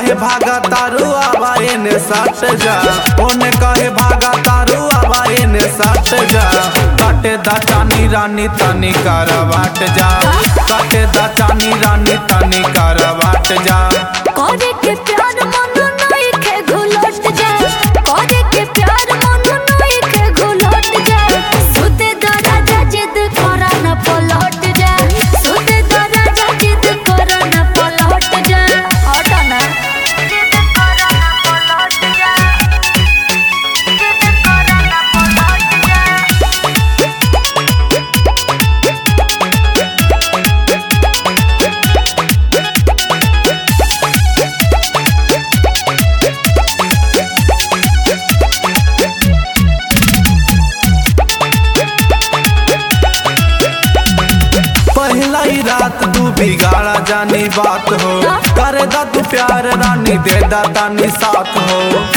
कहे भागा तारू आवा एने सट जा, ओने कहे भागा तारू आवा एने सट जा। काटे दा चानी रानी तनी करवाट जा, काटे दा चानी रानी तनी करवाट जा। करे के प्यार मन नहीं के घुलट जा, करे के प्यार मन नहीं के घुलट जा। सुते द राजा जिद करा न पलट जा, सुते द राजा जिद करा न पलट जा। हट ना जिद करा न पलट जा, जिद करा न पलट जा। पहला ही रात तू बिगाड़ा जानी बात हो, करे दा तू प्यार रानी दे दा तानी साथ हो।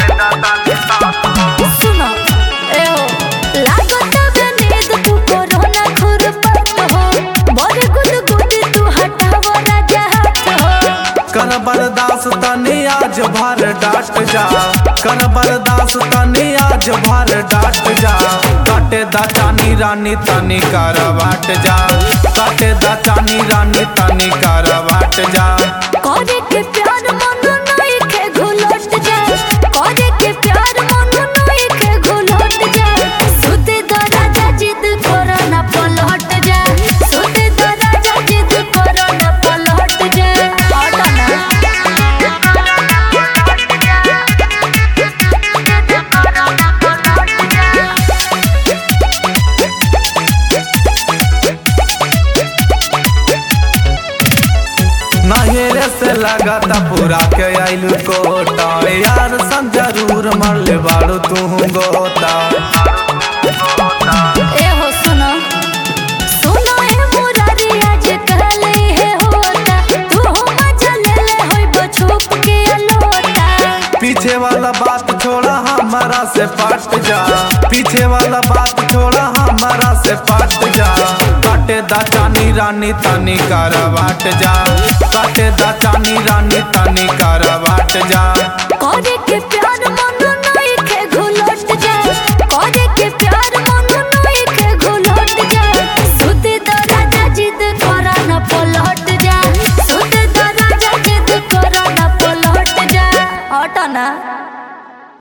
सुनो ए हो लागत बनीद तू कोरोना खुरपत हो, बड़े गुद गुद तू हटाव राजा हाथ हो। कर बर्दाश्त तनी आज भर डाट जा, कर बर्दाश्त तनी आज भर डाट जा। काटे दा चानी रानी तनी करवाट जा, काटे दा चानी रानी तनी करवाट जा। करे के प्यार मन नहीं के घुलट जा, करे के प्यार मन नहीं के घुलट जा। सुते द राजा जिद करा न पलट जा, सुते द राजा जिद करा न पलट जा। हट ना जिद करा न पलट जा, जिद करा न पलट जा। नहेरे से लगाता पूरा के आइलू कोटा, यार सन जरूर मरले बाड़ू तू गोता। ए हो सुनो सुनो ए मुरारी आज कहले हे होता, तू हो मजा ले ले होई बछुप के अलोता। पीछे वाला बात छोड़ा हमारा से पट जा, पीछे वाला बात छोड़ा हमारा से पट जा। काटे दा चानी रानी तनी करवाट जा, काटे दा चानी रानी तनी करवाट जा। करे के प्यार मन नहीं के घुलट जा, करे के प्यार मन नहीं के घुलट जा। सुते द राजा जिद करा न पलट जा, सुते द राजा जिद करा न पलट जा। हट ना।